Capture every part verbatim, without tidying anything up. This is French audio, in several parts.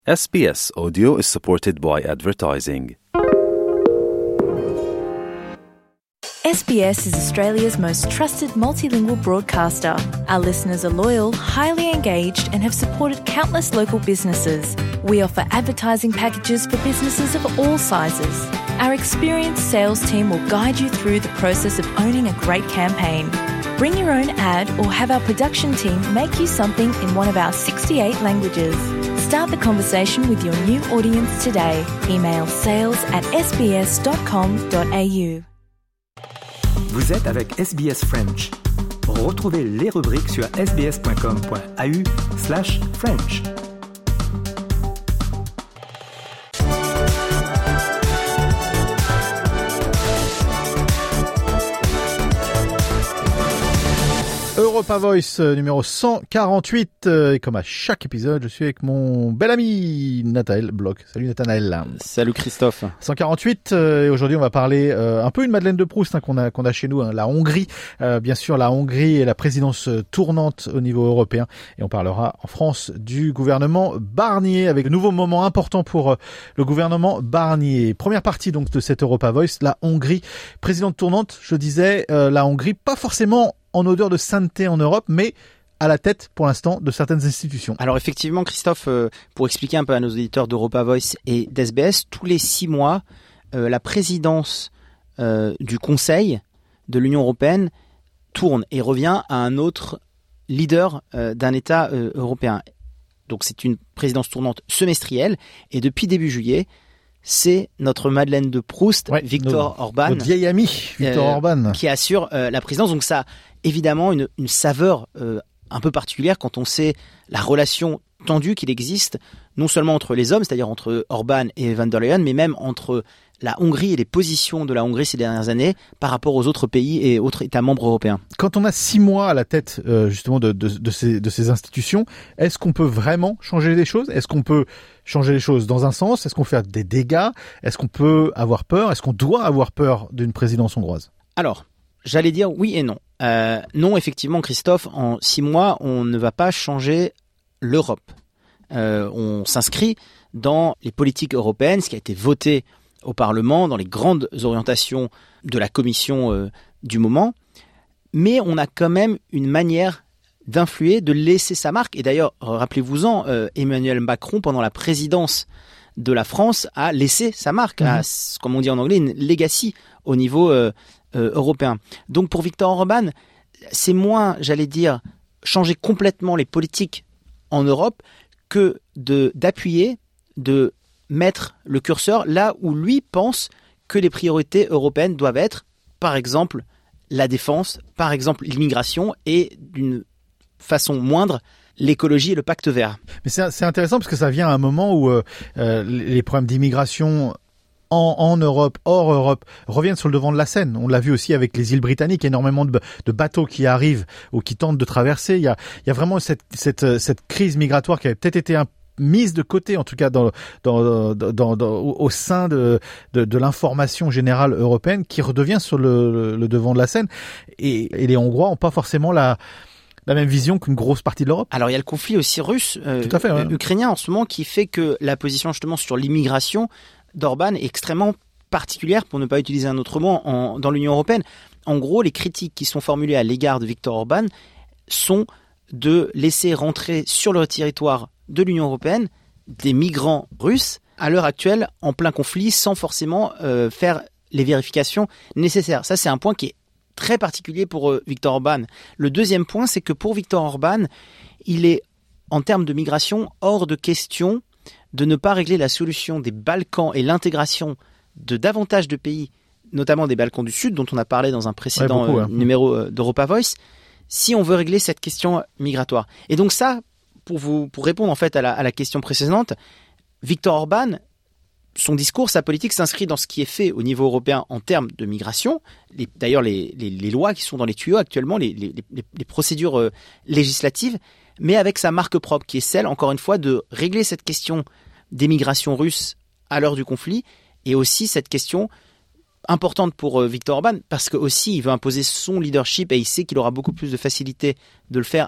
S B S Audio is supported by advertising. S B S is Australia's most trusted multilingual broadcaster. Our listeners are loyal, highly engaged, and have supported countless local businesses. We offer advertising packages for businesses of all sizes. Our experienced sales team will guide you through the process of owning a great campaign. Bring your own ad or have our production team make you something in one of our sixty-eight languages. Start the conversation with your new audience today. Email sales at s b s dot com dot a u. Vous êtes avec S B S French. Retrouvez les rubriques sur s b s dot com dot a u slash French. Europa Voice euh, numéro cent quarante-huit euh, et comme à chaque épisode, je suis avec mon bel ami Nathanaël Bloch. Salut Nathanaël. Salut Christophe. cent quarante-huit euh, et aujourd'hui on va parler euh, un peu une Madeleine de Proust hein, qu'on a qu'on a chez nous, hein, la Hongrie. Euh, bien sûr, la Hongrie est la présidence tournante au niveau européen et on parlera en France du gouvernement Barnier avec de nouveaux moments importants pour euh, le gouvernement Barnier. Première partie donc de cette Europa Voice, la Hongrie, présidente tournante. Je disais euh, la Hongrie, pas forcément en odeur de sainteté en Europe, mais à la tête, pour l'instant, de certaines institutions. Alors effectivement, Christophe, euh, pour expliquer un peu à nos auditeurs d'Europa Voice et d'S B S, tous les six mois, euh, la présidence euh, du Conseil de l'Union européenne tourne et revient à un autre leader euh, d'un État euh, européen. Donc c'est une présidence tournante semestrielle, et depuis début juillet, c'est notre Madeleine de Proust, ouais, Viktor nos, Orban, notre vieil ami Viktor euh, Orban, qui assure euh, la présidence. Donc ça a évidemment une, une saveur euh, un peu particulière quand on sait la relation tendue qu'il existe, non seulement entre les hommes, c'est-à-dire entre Orban et Van der Leyen, mais même entre la Hongrie et les positions de la Hongrie ces dernières années par rapport aux autres pays et autres États membres européens. Quand on a six mois à la tête euh, justement de, de, de, ces, de ces institutions, est-ce qu'on peut vraiment changer les choses ? Est-ce qu'on peut changer les choses dans un sens ? Est-ce qu'on fait des dégâts ? Est-ce qu'on peut avoir peur ? Est-ce qu'on doit avoir peur d'une présidence hongroise ? Alors, j'allais dire oui et non. Euh, non, effectivement, Christophe, en six mois, on ne va pas changer l'Europe. Euh, on s'inscrit dans les politiques européennes, ce qui a été voté au Parlement, dans les grandes orientations de la Commission euh, du moment. Mais on a quand même une manière d'influer, de laisser sa marque. Et d'ailleurs, rappelez-vous-en, euh, Emmanuel Macron, pendant la présidence de la France, a laissé sa marque, mmh. a, comme on dit en anglais, une legacy au niveau euh, euh, européen. Donc pour Viktor Orban, c'est moins, j'allais dire, changer complètement les politiques en Europe que de, d'appuyer, de mettre le curseur là où lui pense que les priorités européennes doivent être, par exemple la défense, par exemple l'immigration et d'une façon moindre l'écologie et le pacte vert. Mais c'est, c'est intéressant parce que ça vient à un moment où euh, euh, les problèmes d'immigration en, en Europe, hors Europe, reviennent sur le devant de la scène. On l'a vu aussi avec les îles britanniques, énormément de, de bateaux qui arrivent ou qui tentent de traverser. Il y a, il y a vraiment cette, cette, cette crise migratoire qui avait peut-être été un mise de côté, en tout cas dans, dans, dans, dans, dans, au sein de, de, de l'information générale européenne, qui redevient sur le, le devant de la scène. Et, et les Hongrois n'ont pas forcément la, la même vision qu'une grosse partie de l'Europe. Alors il y a le conflit aussi russe, euh, Tout à fait, ouais. ukrainien en ce moment, qui fait que la position justement sur l'immigration d'Orban est extrêmement particulière, pour ne pas utiliser un autre mot, en, dans l'Union européenne. En gros, les critiques qui sont formulées à l'égard de Viktor Orban sont de laisser rentrer sur le territoire de l'Union européenne des migrants russes à l'heure actuelle en plein conflit sans forcément euh, faire les vérifications nécessaires. Ça, c'est un point qui est très particulier pour euh, Viktor Orban. Le deuxième point, c'est que pour Viktor Orban, il est, en termes de migration, hors de question de ne pas régler la solution des Balkans et l'intégration de davantage de pays, notamment des Balkans du Sud, dont on a parlé dans un précédent ouais, beaucoup, euh, ouais. numéro euh, d'Europa Voice, si on veut régler cette question migratoire. Et donc ça, pour vous, pour répondre en fait à la, à la question précédente, Viktor Orban, son discours, sa politique s'inscrit dans ce qui est fait au niveau européen en termes de migration. Les, d'ailleurs, les, les, les lois qui sont dans les tuyaux actuellement, les, les, les, les procédures euh, législatives, mais avec sa marque propre, qui est celle, encore une fois, de régler cette question des migrations russes à l'heure du conflit, et aussi cette question importante pour euh, Viktor Orban, parce que aussi il veut imposer son leadership et il sait qu'il aura beaucoup plus de facilité de le faire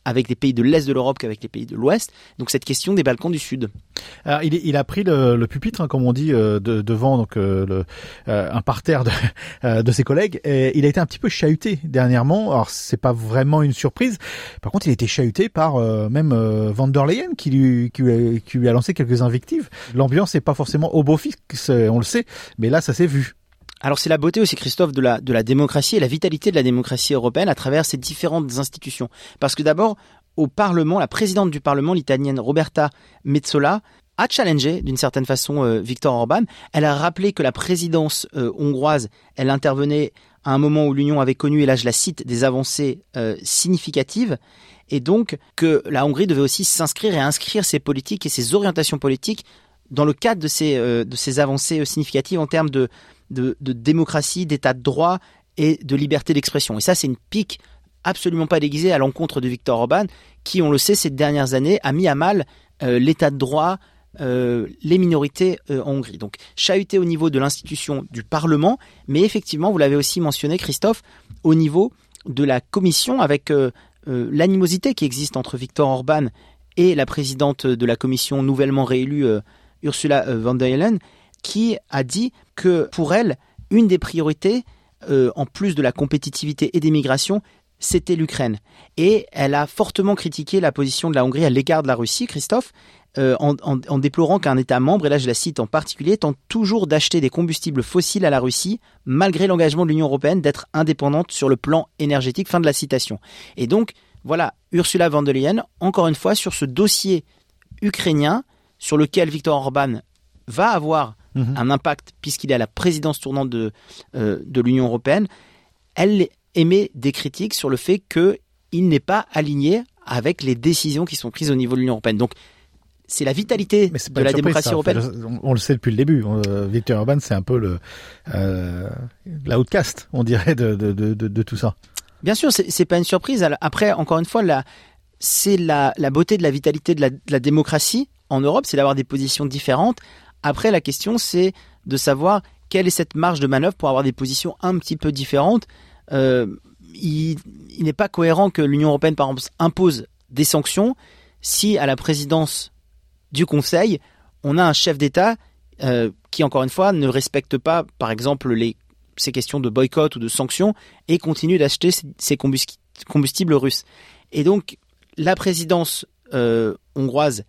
avec les pays de l'Est de l'Europe qu'avec les pays de l'Ouest. Donc cette question des Balkans du Sud. Alors, il, il a pris le, le pupitre, hein, comme on dit, euh, de, devant donc euh, le, euh, un parterre de, euh, de ses collègues. Et il a été un petit peu chahuté dernièrement. Alors c'est pas vraiment une surprise. Par contre, il a été chahuté par euh, même euh, Van der Leyen qui lui, qui, lui a, qui lui a lancé quelques invectives. L'ambiance n'est pas forcément au beau fixe, on le sait, mais là ça s'est vu. Alors c'est la beauté aussi, Christophe, de la, de la démocratie et la vitalité de la démocratie européenne à travers ces différentes institutions. Parce que d'abord, au Parlement, la présidente du Parlement, l'italienne Roberta Metsola, a challengé d'une certaine façon euh, Viktor Orban. Elle a rappelé que la présidence euh, hongroise, elle intervenait à un moment où l'Union avait connu, et là je la cite, des avancées euh, significatives, et donc que la Hongrie devait aussi s'inscrire et inscrire ses politiques et ses orientations politiques dans le cadre de ces, euh, de ces avancées euh, significatives en termes de De, de démocratie, d'état de droit et de liberté d'expression. Et ça, c'est une pique absolument pas déguisée à l'encontre de Viktor Orban, qui, on le sait, ces dernières années, a mis à mal euh, l'état de droit, euh, les minorités euh, en Hongrie. Donc, chahuté au niveau de l'institution du Parlement, mais effectivement, vous l'avez aussi mentionné, Christophe, au niveau de la Commission, avec euh, euh, l'animosité qui existe entre Viktor Orban et la présidente de la Commission nouvellement réélue, euh, Ursula von der Leyen, qui a dit que pour elle, une des priorités, euh, en plus de la compétitivité et des migrations, c'était l'Ukraine. Et elle a fortement critiqué la position de la Hongrie à l'égard de la Russie, Christophe, euh, en, en, en déplorant qu'un État membre, et là je la cite en particulier, tente toujours d'acheter des combustibles fossiles à la Russie, malgré l'engagement de l'Union européenne d'être indépendante sur le plan énergétique. Fin de la citation. Et donc, voilà, Ursula von der Leyen, encore une fois, sur ce dossier ukrainien, sur lequel Viktor Orban va avoir Mmh. un impact puisqu'il est à la présidence tournante de, euh, de l'Union européenne, elle émet des critiques sur le fait qu'il n'est pas aligné avec les décisions qui sont prises au niveau de l'Union européenne. Donc c'est la vitalité de la démocratie ça, européenne. On, on le sait depuis le début. Euh, Viktor Orban, c'est un peu le euh, l'outcast, on dirait, de, de, de, de, de tout ça. Bien sûr, c'est, c'est pas une surprise. Après, encore une fois, la, c'est la, la beauté de la vitalité de la, de la démocratie en Europe, c'est d'avoir des positions différentes. Après, la question, c'est de savoir quelle est cette marge de manœuvre pour avoir des positions un petit peu différentes. Euh, il, il n'est pas cohérent que l'Union européenne, par exemple, impose des sanctions si, à la présidence du Conseil, on a un chef d'État euh, qui, encore une fois, ne respecte pas, par exemple, les, ces questions de boycott ou de sanctions et continue d'acheter ces combustibles russes. Et donc, la présidence euh, hongroise,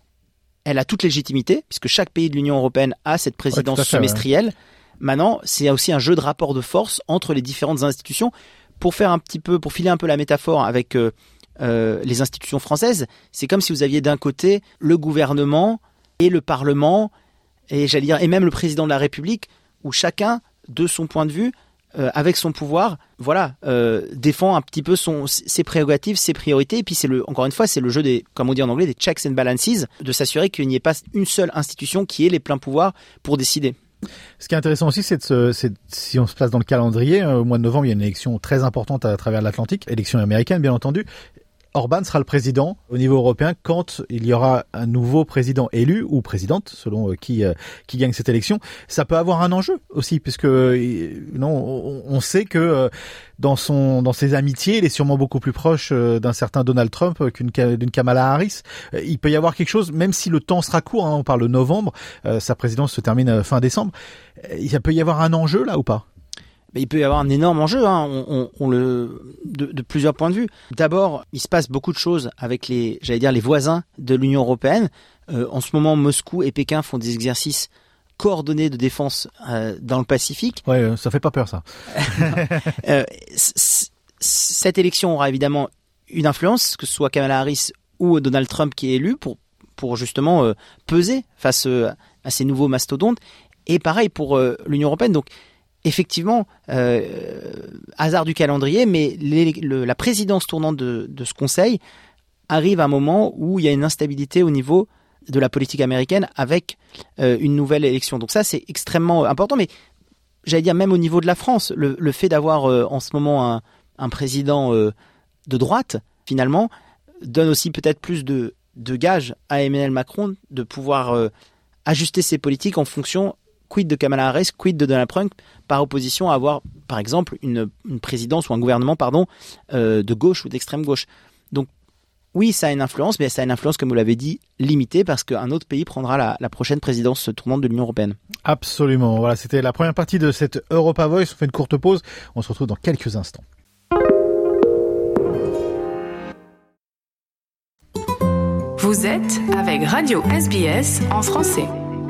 elle a toute légitimité, puisque chaque pays de l'Union européenne a cette présidence ouais, fait, semestrielle. Ouais. Maintenant, c'est aussi un jeu de rapport de force entre les différentes institutions. Pour faire un petit peu, pour filer un peu la métaphore avec euh, euh, les institutions françaises, c'est comme si vous aviez d'un côté le gouvernement et le Parlement, et j'allais dire, et même le président de la République, où chacun, de son point de vue, Euh, avec son pouvoir, voilà, euh, défend un petit peu son, ses prérogatives, ses priorités. Et puis c'est le, encore une fois, c'est le jeu des, comme on dit en anglais, des checks and balances, de s'assurer qu'il n'y ait pas une seule institution qui ait les pleins pouvoirs pour décider. Ce qui est intéressant aussi, c'est, de se, c'est si on se place dans le calendrier, euh, au mois de novembre, il y a une élection très importante à, à travers l'Atlantique, élection américaine bien entendu. Orban sera le président au niveau européen quand il y aura un nouveau président élu ou présidente, selon qui euh, qui gagne cette élection. Ça peut avoir un enjeu aussi, puisque euh, non, on, on sait que euh, dans son dans ses amitiés, il est sûrement beaucoup plus proche euh, d'un certain Donald Trump qu'une d'une Kamala Harris. Euh, il peut y avoir quelque chose, même si le temps sera court. Hein, on parle de novembre, euh, sa présidence se termine fin décembre. Euh, il peut y avoir un enjeu là ou pas? Il peut y avoir un énorme enjeu, hein. on, on, on le, de, de plusieurs points de vue. D'abord, il se passe beaucoup de choses avec les, j'allais dire, les voisins de l'Union européenne. Euh, en ce moment, Moscou et Pékin font des exercices coordonnés de défense euh, dans le Pacifique. Ouais, ça fait pas peur, ça. euh, c- c- cette élection aura évidemment une influence, que ce soit Kamala Harris ou Donald Trump qui est élu, pour, pour justement euh, peser face euh, à ces nouveaux mastodontes. Et pareil pour euh, l'Union européenne. Donc, effectivement, euh, hasard du calendrier, mais les, le, la présidence tournante de, de ce Conseil arrive à un moment où il y a une instabilité au niveau de la politique américaine avec euh, une nouvelle élection. Donc ça, c'est extrêmement important. Mais j'allais dire, même au niveau de la France, le, le fait d'avoir euh, en ce moment un, un président euh, de droite, finalement, donne aussi peut-être plus de, de gages à Emmanuel Macron de pouvoir euh, ajuster ses politiques en fonction quid de Kamala Harris, quid de Donald Trump, par opposition à avoir, par exemple, une, une présidence ou un gouvernement, pardon, euh, de gauche ou d'extrême gauche. Donc, oui, ça a une influence, mais ça a une influence, comme vous l'avez dit, limitée, parce qu'un autre pays prendra la, la prochaine présidence tournante de l'Union européenne. Absolument. Voilà, c'était la première partie de cette Europa Voice. On fait une courte pause. On se retrouve dans quelques instants. Vous êtes avec Radio S B S en français.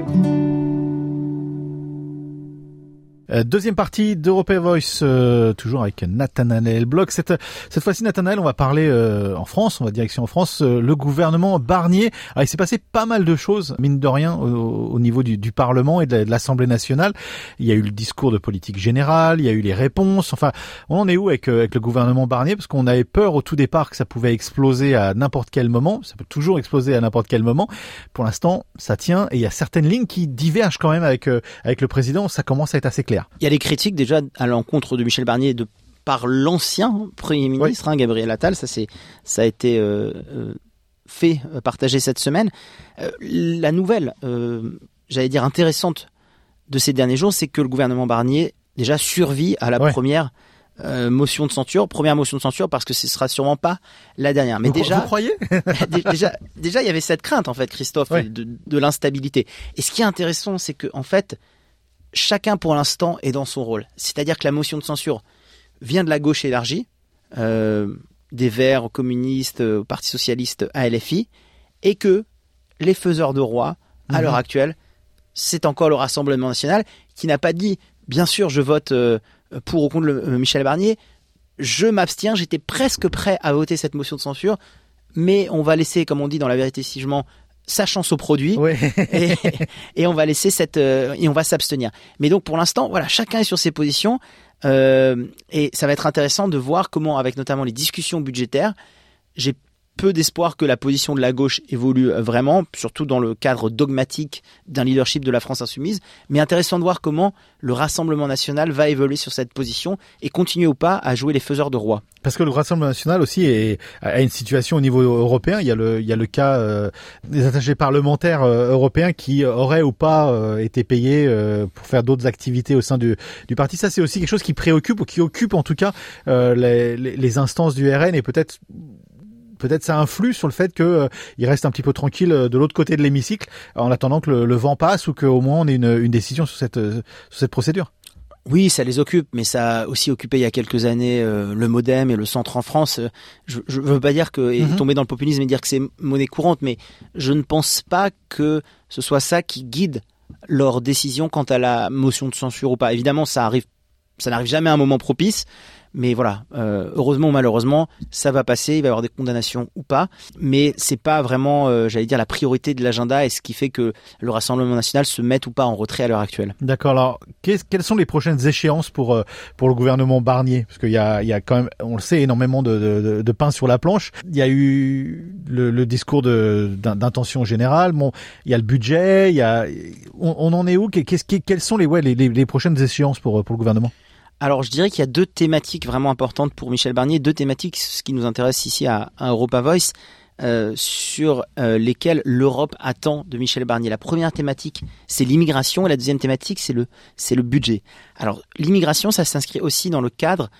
Deuxième partie d'Europa Voice, euh, toujours avec Nathanaël Bloch. Cette, cette fois-ci, Nathanaël, on va parler euh, en France, on va direction en France, euh, le gouvernement Barnier. Alors, il s'est passé pas mal de choses, mine de rien, au, au niveau du, du Parlement et de, de l'Assemblée nationale. Il y a eu le discours de politique générale, il y a eu les réponses. Enfin, on en est où avec, avec le gouvernement Barnier? Parce qu'on avait peur au tout départ que ça pouvait exploser à n'importe quel moment. Ça peut toujours exploser à n'importe quel moment. Pour l'instant, ça tient et il y a certaines lignes qui divergent quand même avec, euh, avec le président. Ça commence à être assez clair. Il y a des critiques déjà à l'encontre de Michel Barnier de par l'ancien Premier ministre, oui. hein, Gabriel Attal. Ça, c'est, ça a été euh, euh, fait, euh, partagé cette semaine. Euh, la nouvelle, euh, j'allais dire intéressante de ces derniers jours, c'est que le gouvernement Barnier déjà survit à la ouais. première euh, motion de censure. Première motion de censure parce que ce sera sûrement pas la dernière. Mais vous, déjà, vous croyez déjà, déjà, il y avait cette crainte en fait, Christophe, ouais. de, de l'instabilité. Et ce qui est intéressant, c'est que en fait, chacun pour l'instant est dans son rôle. C'est-à-dire que la motion de censure vient de la gauche élargie, euh, des Verts aux communistes, au Parti socialiste, à L F I, et que les faiseurs de roi, à mmh. l'heure actuelle, c'est encore le Rassemblement national qui n'a pas dit, bien sûr, je vote euh, pour ou contre le, euh, Michel Barnier, je m'abstiens, j'étais presque prêt à voter cette motion de censure, mais on va laisser, comme on dit dans La Vérité si je mens, sa chance au produit ouais. et, et on va laisser cette euh, et on va s'abstenir. Mais donc pour l'instant, voilà, chacun est sur ses positions euh, et ça va être intéressant de voir comment, avec notamment les discussions budgétaires, j'ai peu d'espoir que la position de la gauche évolue vraiment, surtout dans le cadre dogmatique d'un leadership de la France insoumise, mais intéressant de voir comment le Rassemblement national va évoluer sur cette position et continuer ou pas à jouer les faiseurs de roi. Parce que le Rassemblement national aussi est, a une situation au niveau européen. Il y a le, il y a le cas euh, des attachés parlementaires euh, européens qui auraient ou pas euh, été payés euh, pour faire d'autres activités au sein du, du parti. Ça, c'est aussi quelque chose qui préoccupe ou qui occupe en tout cas euh, les, les, les instances du R N et peut-être Peut-être ça influe sur le fait qu'il euh, reste un petit peu tranquille de l'autre côté de l'hémicycle en attendant que le, le vent passe ou qu'au moins on ait une, une décision sur cette, euh, sur cette procédure. Oui, ça les occupe, mais ça a aussi occupé il y a quelques années euh, le MoDem et le Centre en France. Je ne veux pas dire que mm-hmm. tomber dans le populisme et dire que c'est monnaie courante, mais je ne pense pas que ce soit ça qui guide leur décision quant à la motion de censure ou pas. Évidemment, ça arrive, ça n'arrive jamais à un moment propice. Mais voilà, euh, heureusement ou malheureusement, ça va passer, il va y avoir des condamnations ou pas, mais c'est pas vraiment, euh, j'allais dire, la priorité de l'agenda et ce qui fait que le Rassemblement national se mette ou pas en retrait à l'heure actuelle. D'accord, alors quelles sont les prochaines échéances pour euh, pour le gouvernement Barnier? Parce qu'il y a il y a quand même, on le sait, énormément de de, de pain sur la planche. Il y a eu le, le discours de d'intention générale, bon, il y a le budget, il y a, on, on en est où? Qu'est-ce quelles sont les ouais les, les les prochaines échéances pour pour le gouvernement? Alors, je dirais qu'il y a deux thématiques vraiment importantes pour Michel Barnier, deux thématiques, ce qui nous intéresse ici à, à Europa Voice, euh, sur euh, lesquelles l'Europe attend de Michel Barnier. La première thématique, c'est l'immigration, et la deuxième thématique, c'est le, c'est le budget. Alors, l'immigration, ça s'inscrit aussi dans le cadre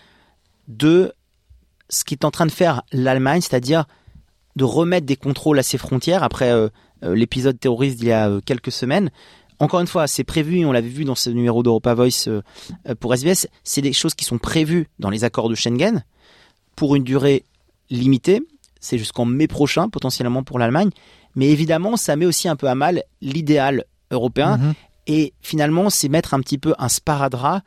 de ce qu'est en train de faire l'Allemagne, c'est-à-dire de remettre des contrôles à ses frontières après euh, euh, l'épisode terroriste d'il y a euh, quelques semaines. Encore une fois, c'est prévu, on l'avait vu dans ce numéro d'Europa Voice euh, pour S B S, c'est des choses qui sont prévues dans les accords de Schengen pour une durée limitée, c'est jusqu'en mai prochain potentiellement pour l'Allemagne, mais évidemment ça met aussi un peu à mal l'idéal européen mmh. et finalement c'est mettre un petit peu un sparadrap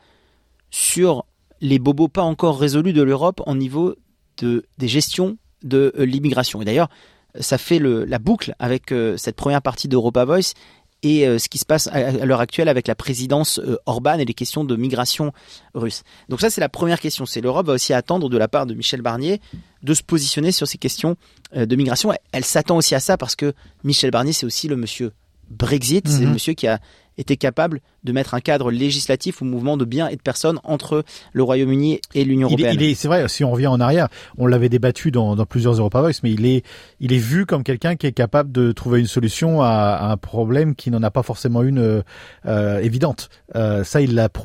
sur les bobos pas encore résolus de l'Europe au niveau de, des gestions de euh, l'immigration. Et d'ailleurs, ça fait le, la boucle avec euh, cette première partie d'Europa Voice et euh, ce qui se passe à, à l'heure actuelle avec la présidence euh, Orban et les questions de migration russe. Donc ça, c'est la première question. C'est l'Europe va aussi attendre de la part de Michel Barnier de se positionner sur ces questions euh, de migration. Elle, elle s'attend aussi à ça parce que Michel Barnier, c'est aussi le monsieur Brexit. Mm-hmm. C'est le monsieur qui a été capable de mettre un cadre législatif au mouvement de biens et de personnes entre le Royaume-Uni et l'Union il européenne. Est, il est, c'est vrai, si on revient en arrière, on l'avait débattu dans, dans plusieurs Europa Voice, mais il est, il est vu comme quelqu'un qui est capable de trouver une solution à, à un problème qui n'en a pas forcément une euh, évidente. Euh, ça, il l'a prouvé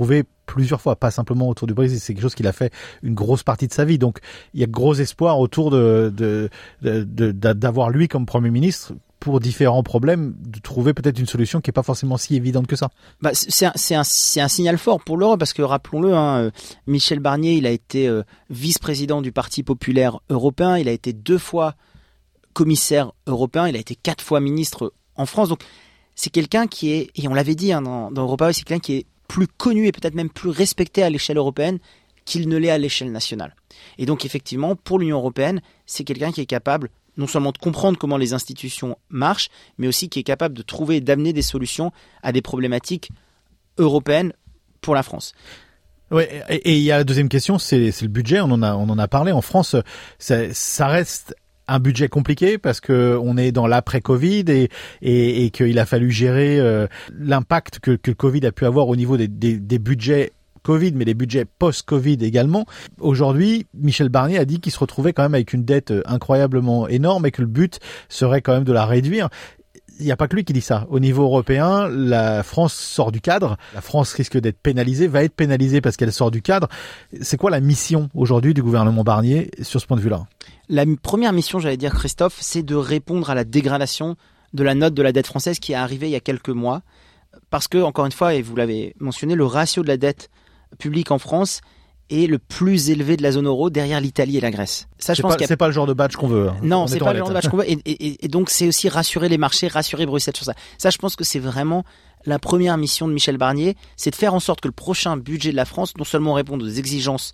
plusieurs fois, pas simplement autour du Brexit. C'est quelque chose qu'il a fait une grosse partie de sa vie. Donc, il y a gros espoir autour de, de, de, de, de d'avoir lui comme Premier ministre pour différents problèmes, de trouver peut-être une solution qui est pas forcément si évidente que ça. Bah, c'est un, c'est un, c'est un signal fort pour l'Europe parce que rappelons-le, hein, Michel Barnier, il a été euh, vice-président du Parti populaire européen, il a été deux fois commissaire européen, il a été quatre fois ministre en France. Donc c'est quelqu'un qui est, et on l'avait dit hein, dans, dans Europa, c'est quelqu'un qui est plus connu et peut-être même plus respecté à l'échelle européenne qu'il ne l'est à l'échelle nationale. Et donc effectivement, pour l'Union européenne, c'est quelqu'un qui est capable non seulement de comprendre comment les institutions marchent, mais aussi qui est capable de trouver et d'amener des solutions à des problématiques européennes pour la France. Ouais, et il y a la deuxième question, c'est, c'est le budget. On en a, on en a parlé. En France, ça, ça reste un budget compliqué parce que on est dans l'après-Covid et, et, et qu'il a fallu gérer euh, l'impact que, que le Covid a pu avoir au niveau des, des, des budgets Covid, mais les budgets post-Covid également. Aujourd'hui, Michel Barnier a dit qu'il se retrouvait quand même avec une dette incroyablement énorme et que le but serait quand même de la réduire. Il n'y a pas que lui qui dit ça. Au niveau européen, la France sort du cadre. La France risque d'être pénalisée, va être pénalisée parce qu'elle sort du cadre. C'est quoi la mission aujourd'hui du gouvernement Barnier sur ce point de vue-là ? La première mission, j'allais dire, Christophe, c'est de répondre à la dégradation de la note de la dette française qui est arrivée il y a quelques mois. Parce que, encore une fois, et vous l'avez mentionné, le ratio de la dette public en France est le plus élevé de la zone euro derrière l'Italie et la Grèce. Ça, je c'est pense pas, qu'il y a... c'est pas le genre de badge qu'on veut. Hein. Non, c'est pas le genre de badge qu'on veut. Et, et, et donc, c'est aussi rassurer les marchés, rassurer Bruxelles sur ça. Ça, je pense que c'est vraiment la première mission de Michel Barnier, c'est de faire en sorte que le prochain budget de la France non seulement réponde aux exigences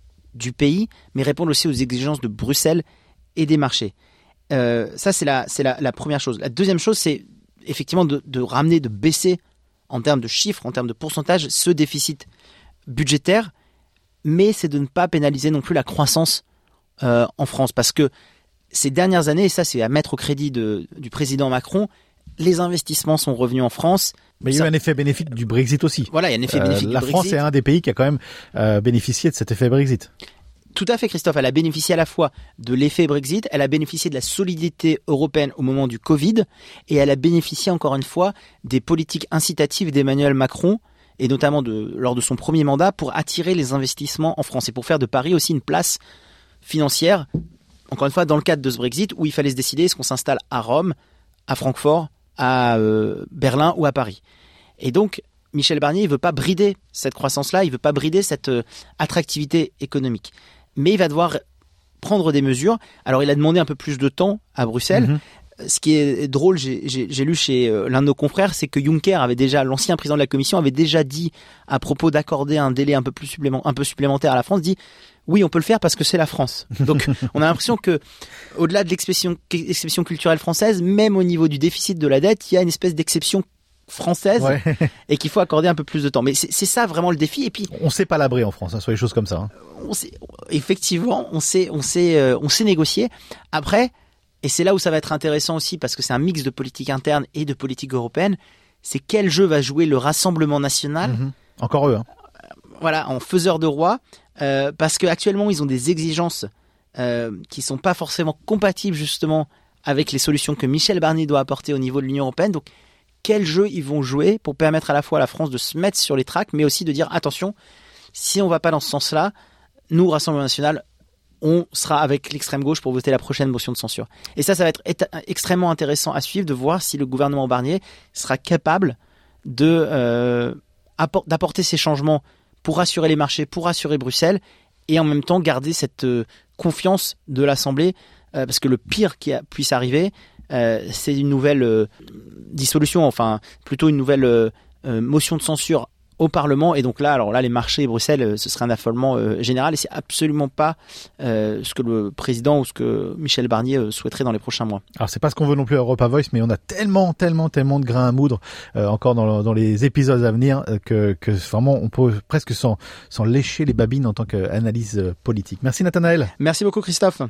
du pays, mais réponde aussi aux exigences de Bruxelles et des marchés. Euh, ça, c'est la, c'est la, la première chose. La deuxième chose, c'est effectivement de, de ramener, de baisser en termes de chiffres, en termes de pourcentage, ce déficit budgétaire, mais c'est de ne pas pénaliser non plus la croissance euh, en France, parce que ces dernières années, et ça c'est à mettre au crédit de, du président Macron, les investissements sont revenus en France. Mais il y a eu un effet bénéfique du Brexit aussi. Voilà, il y a un effet bénéfique euh, du la Brexit. France est un des pays qui a quand même euh, bénéficié de cet effet Brexit. Tout à fait, Christophe. Elle a bénéficié à la fois de l'effet Brexit, elle a bénéficié de la solidité européenne au moment du Covid, et elle a bénéficié encore une fois des politiques incitatives d'Emmanuel Macron, et notamment de, lors de son premier mandat, pour attirer les investissements en France et pour faire de Paris aussi une place financière, encore une fois, dans le cadre de ce Brexit, où il fallait se décider, est-ce qu'on s'installe à Rome, à Francfort, à euh, Berlin ou à Paris. Et donc, Michel Barnier, il ne veut pas brider cette croissance-là, il ne veut pas brider cette euh, attractivité économique. Mais il va devoir prendre des mesures. Alors, il a demandé un peu plus de temps à Bruxelles. Mmh. Ce qui est drôle, j'ai, j'ai, j'ai lu chez euh, l'un de nos confrères, c'est que Juncker avait déjà, l'ancien président de la Commission, avait déjà dit à propos d'accorder un délai un peu plus supplément, un peu supplémentaire à la France, dit oui, on peut le faire parce que c'est la France. Donc, on a l'impression que, au-delà de l'exception, l'exception culturelle française, même au niveau du déficit de la dette, il y a une espèce d'exception française ouais. et qu'il faut accorder un peu plus de temps. Mais c'est, c'est ça vraiment le défi. Et puis, on sait pas labrer en France hein, sur les choses comme ça. Hein. On sait, effectivement, on sait, on sait, euh, on sait négocier. Après. Et c'est là où ça va être intéressant aussi, parce que c'est un mix de politique interne et de politique européenne, c'est quel jeu va jouer le Rassemblement national. Mmh. Encore eux. Hein. Voilà, en faiseur de roi, euh, parce qu'actuellement, ils ont des exigences euh, qui ne sont pas forcément compatibles justement avec les solutions que Michel Barnier doit apporter au niveau de l'Union européenne. Donc, quel jeu ils vont jouer pour permettre à la fois à la France de se mettre sur les tracks, mais aussi de dire, attention, si on ne va pas dans ce sens-là, nous, Rassemblement national, on sera avec l'extrême gauche pour voter la prochaine motion de censure. Et ça, ça va être éta- extrêmement intéressant à suivre, de voir si le gouvernement Barnier sera capable de, euh, apport- d'apporter ces changements pour rassurer les marchés, pour rassurer Bruxelles, et en même temps garder cette euh, confiance de l'Assemblée, euh, parce que le pire qui a, puisse arriver, euh, c'est une nouvelle euh, dissolution, enfin plutôt une nouvelle euh, euh, motion de censure au Parlement, et donc là, alors là, les marchés et Bruxelles, ce serait un affolement euh, général, et c'est absolument pas euh, ce que le président ou ce que Michel Barnier euh, souhaiterait dans les prochains mois. Alors c'est pas ce qu'on veut non plus à Europa Voice, mais on a tellement, tellement, tellement de grains à moudre euh, encore dans, dans les épisodes à venir euh, que, que vraiment on peut presque s'en, s'en lécher les babines en tant qu'analyse euh, politique. Merci Nathanaël. Merci beaucoup Christophe.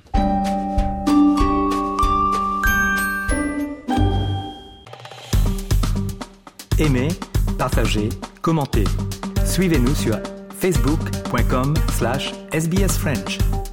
Aimez, partagez, commentez. Suivez-nous sur facebook point com slash S B S French.